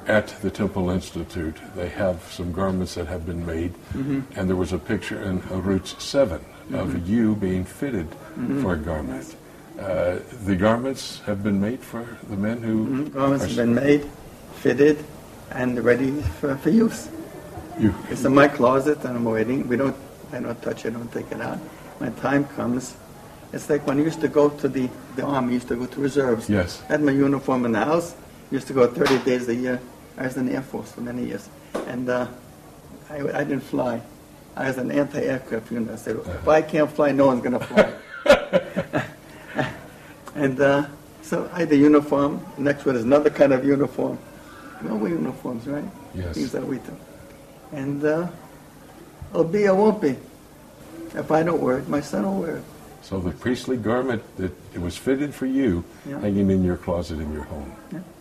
at the Temple Institute, they have some garments that have been made, and there was a picture in Roots 7 of you being fitted for a garment. The garments have been made for the men who... Garments have been made, fitted, and ready for use. It's in my closet, and I'm waiting. I don't touch it, I don't take it out. When time comes, it's like when I used to go to the army, used to go to reserves. Yes. I had my uniform in the house, used to go 30 days a year. I was in the Air Force for many years. And I didn't fly. I was an anti-aircraft unit. I said, if I can't fly, no one's going to fly. And so I had the uniform. Next one is another kind of uniform. You know, we uniforms, right? Yes. Things that we do. And it'll be or won't be. If I don't wear it, my son will wear it. So the priestly garment that it was fitted for you, Yeah. hanging in your closet in your home. Yeah.